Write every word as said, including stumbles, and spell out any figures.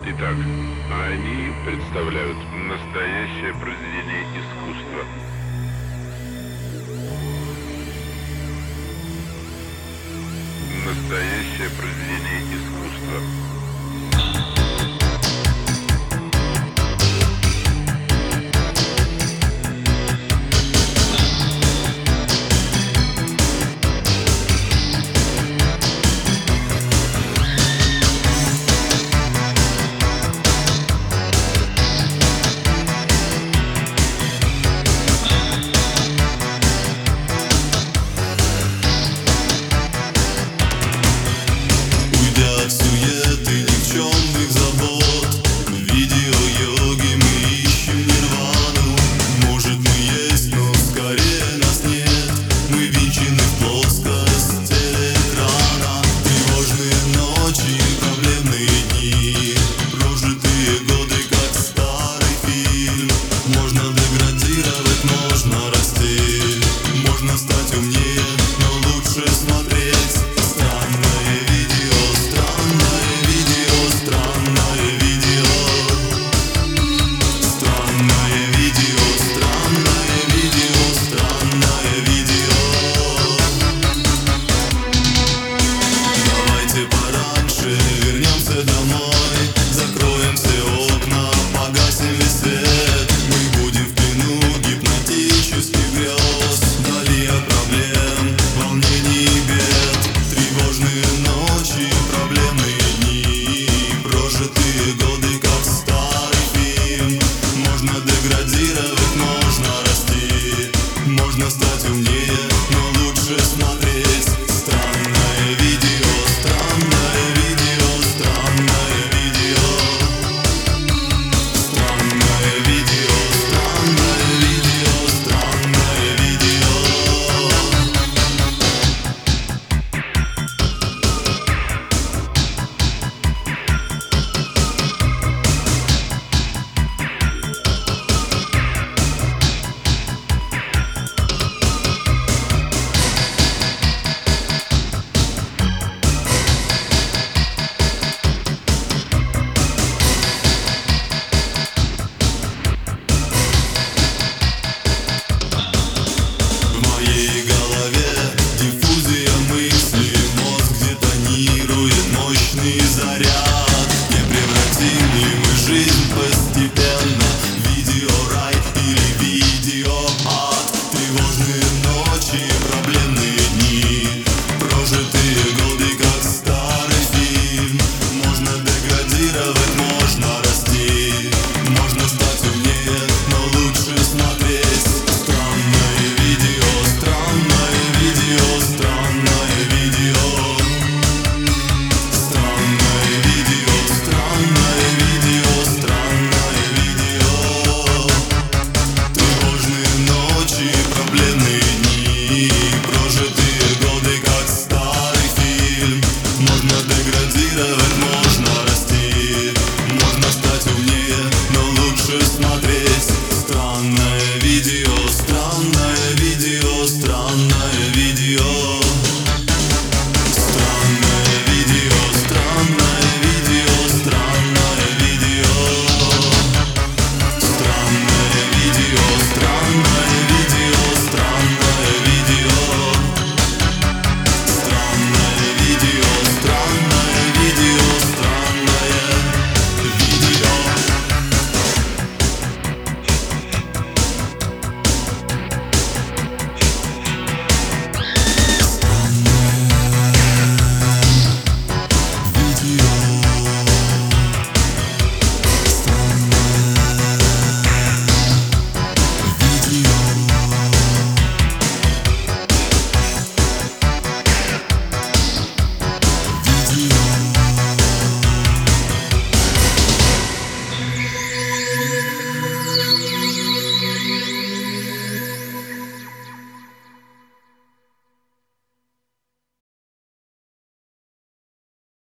Итак, они представляют настоящее произведение искусства. Настоящее произведение искусства. От суеты никчемных забот в видео-йоге мы ищем нирвану. Может, мы есть, но скорее нас нет. Мы винчены в плоскость телеэкрана. Тревожные ночи, проблемные дни, прожитые годы, как старый фильм. Можно деградировать, можно расти, можно стать умнее, но лучше смотреть. Странное видео, странное видео, странное видео. Странное видео, странное видео, странное видео. Давайте пораньше вернемся домой, закроем все окна, погасим весь свет. Мы будем в плену гипнотических грез, вдали от проблем, волнений и бед. Тревожные ночи, проблемные дни, прожитые годы, как старый фильм. Можно деградировать, можно расти, можно стать умнее, но лучше смотреть.